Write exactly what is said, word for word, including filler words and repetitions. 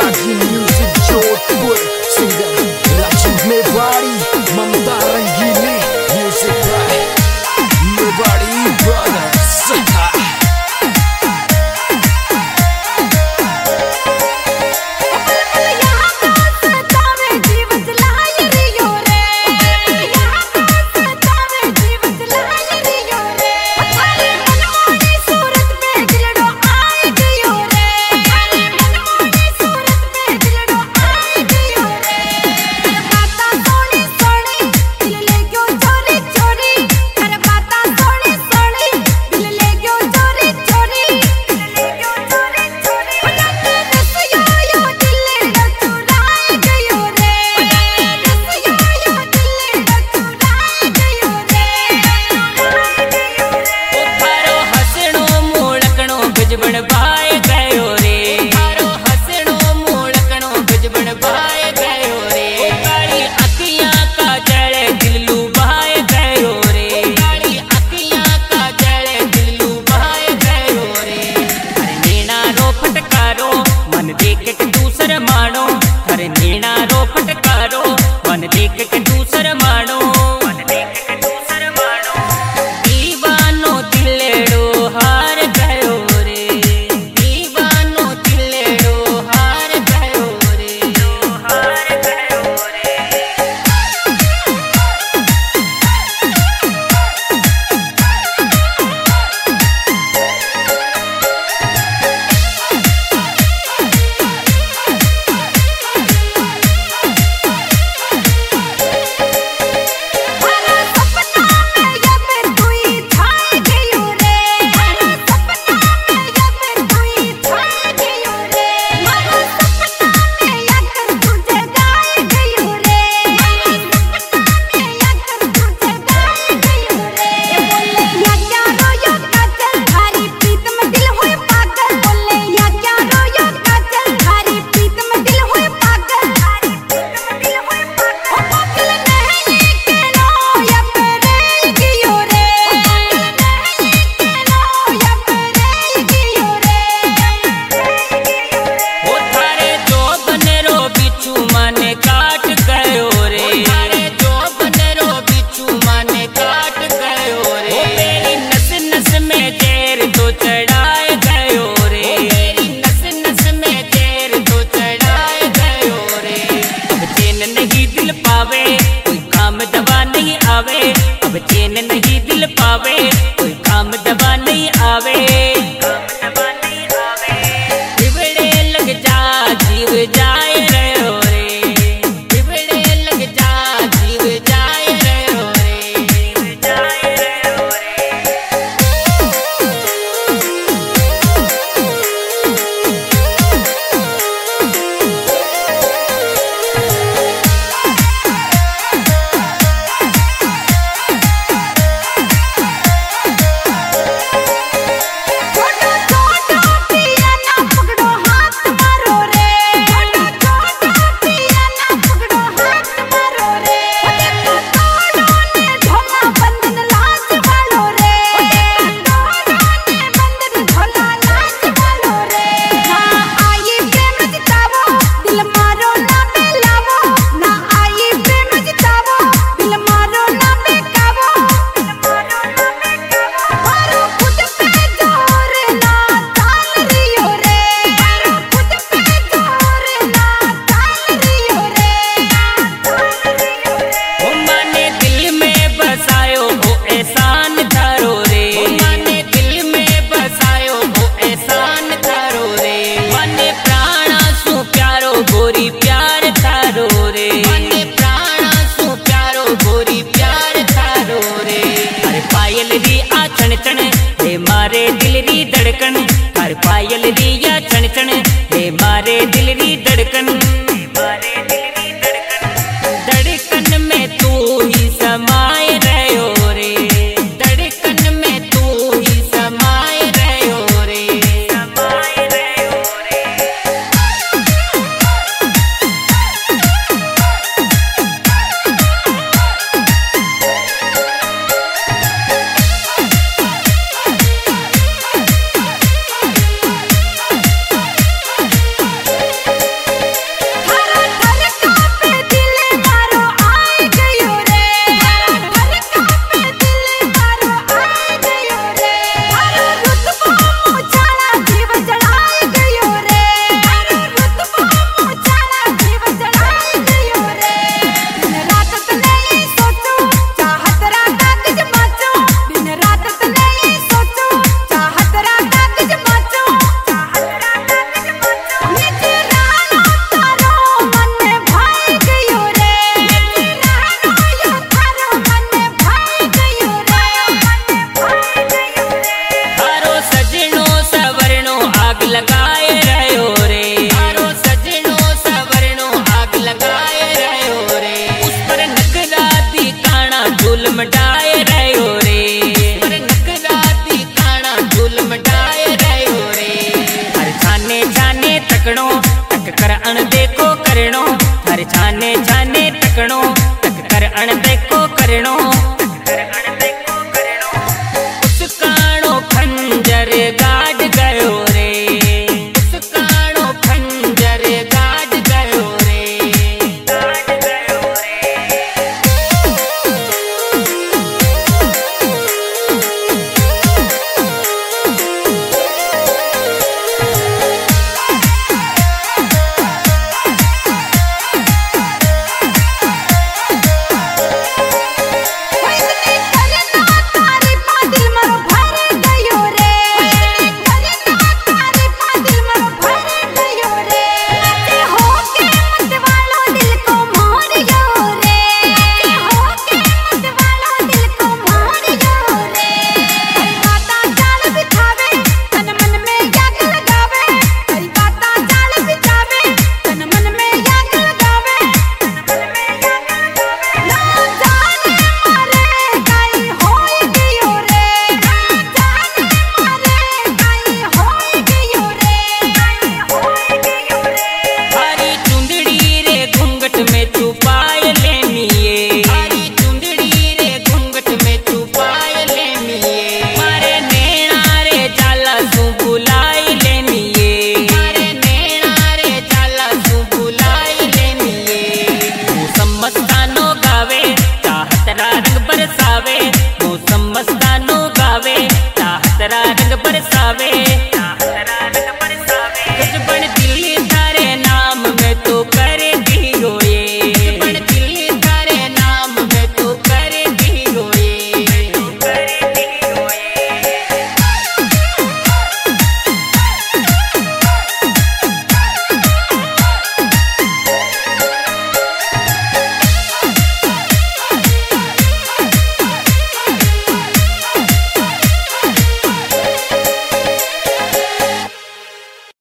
रागी music Jodhpur singer Rajeev Mewari Mamta Rangili music bye Mewari brothers. अब चैन नहीं दिल पावे, कोई काम दबा नहीं आवे, बिगड़े लग जा जीव जाए रहो रे, बिगड़े लग जा जीव जाए रहो रे, जाए रहो रे। गोरी प्यार थारो रे, मने प्राणा सु प्यारो गोरी प्यार थारो रे। हर पायल री आ छण छण हे मारे दिल री धड़कन, हर पायल री आ छण छण हे मारे दिल री धड़कन, मारे दिल री धड़कन, धड़कन में तू ही समाये रहो रे, धड़कन में तू ही समाये रहो रे, समाये रहो रे। छाने छाने तकड़ो तक कर अण देखो करनो हर छाने छाने